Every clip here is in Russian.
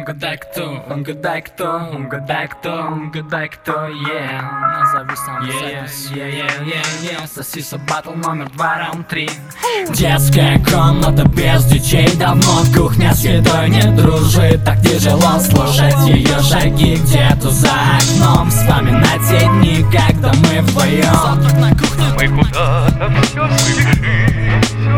Угадай кто, угадай кто, угадай кто, угадай кто, yeah. Назови сам Сосиса батл номер 2, раунд 3. Детская комната без детей давно. Кухня с едой не дружит, так тяжело слушать ее шаги где-то за окном. Вспоминать те дни, когда мы вдвоем. Мы куда-то все спешим.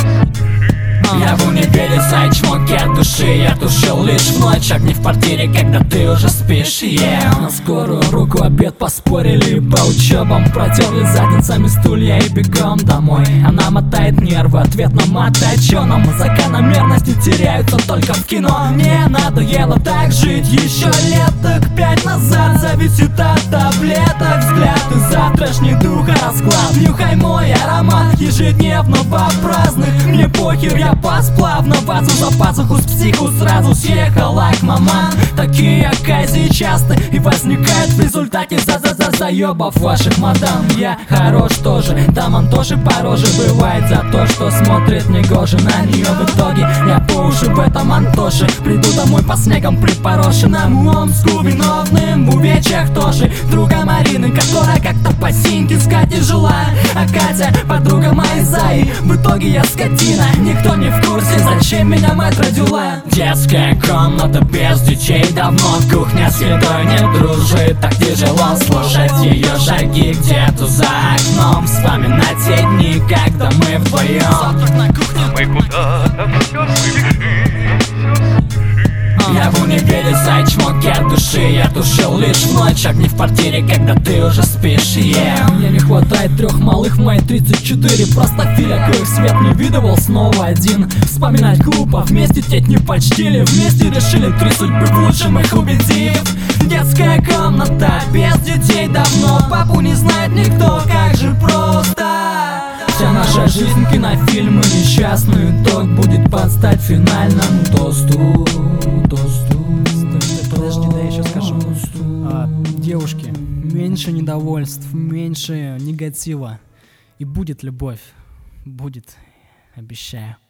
Я в универе за чмоки от души. Я тушил лишь в ночь огни в квартире, когда ты уже спишь, yeah. На скорую руку обед поспорили, по учебам протерли задницами стулья и бегом домой. Она мотает нервы, ответ на мат, а чё нам? Закономерности теряются только в кино. Мне надоело так жить еще лет так 5 назад. Зависит от таблеток взгляд и завтрашний дух, а расклад. Нюхай мой аромат ежедневно во праздных. Мне похер, я пас плавно базу за пазуху с психу сразу съехал лайк маман. Такие оказии часто и возникают в результате заебов ваших мадам. Я хорош тоже, да мантоши по роже бывает за то, что смотрит негоже на нее. В итоге я по уши в этом антоше. Приду домой по снегам припорошенному Омску виновным в увечьях тоже. Друга Марины, которая как-то по синьке с Катей жила, а Катя подруга моей Заи. В итоге я скотина, никто не в курсе, зачем меня мать родила. Детская комната без детей давно. Кухня с едой не дружит, так тяжело слушать ее шаги где-то за окном. Вспоминать те дни, когда мы вдвоем. Мы куда-то все спешим. Я в универе за чмоки от души. Я тушил лишь в ночь огни в квартире, когда ты уже спишь, yeah. Мне не хватает 3 малых в мои 34. Просто филя, коих свет не видывал, снова один. Вспоминать глупо, вместе теть не почтили. Вместе решили 3 судьбы в лучшем их убедив. Детская комната без детей давно. Папу не знает никто, как же просто. Вся наша жизнь кинофильмы несчастный итог будет под стать финальному тосту. Подожди, да я еще скажу. Девушки, меньше недовольств, меньше негатива. И будет любовь. Будет, обещаю.